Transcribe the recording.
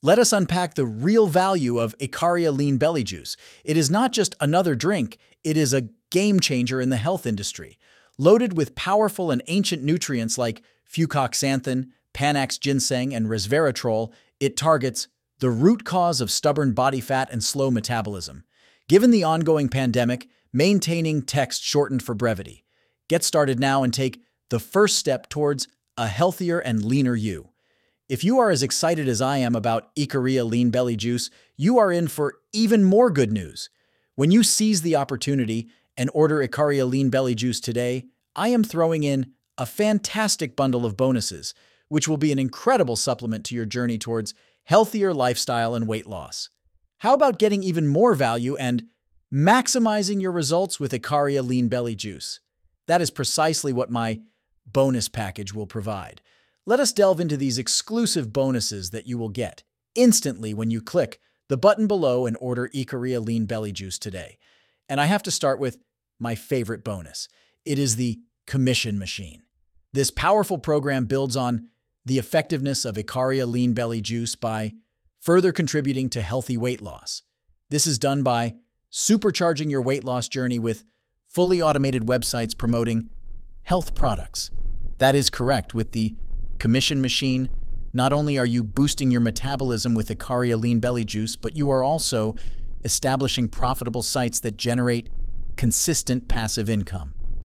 Let us unpack the real value of Icaria Lean Belly Juice. It is not just another drink, it is a game changer in the health industry. Loaded with powerful and ancient nutrients like fucoxanthin, Panax ginseng, and resveratrol, it targets the root cause of stubborn body fat and slow metabolism. Given the ongoing pandemic, maintaining text shortened for brevity. Get started now and take the first step towards a healthier and leaner you. If you are as excited as I am about Icaria Lean Belly Juice, you are in for even more good news. When you seize the opportunity and order Icaria Lean Belly Juice today, I am throwing in a fantastic bundle of bonuses, which will be an incredible supplement to your journey towards healthier lifestyle and weight loss. How about getting even more value and maximizing your results with Icaria Lean Belly Juice? That is precisely what my bonus package will provide. Let us delve into these exclusive bonuses that you will get instantly when you click the button below and order Icaria Lean Belly Juice today. And I have to start with my favorite bonus. It is the Commission Machine. This powerful program builds on the effectiveness of Icaria Lean Belly Juice by further contributing to healthy weight loss. This is done by supercharging your weight loss journey with fully automated websites promoting health products. That is correct. With the Commission Machine, not only are you boosting your metabolism with Icaria Lean Belly Juice, but you are also establishing profitable sites that generate consistent passive income.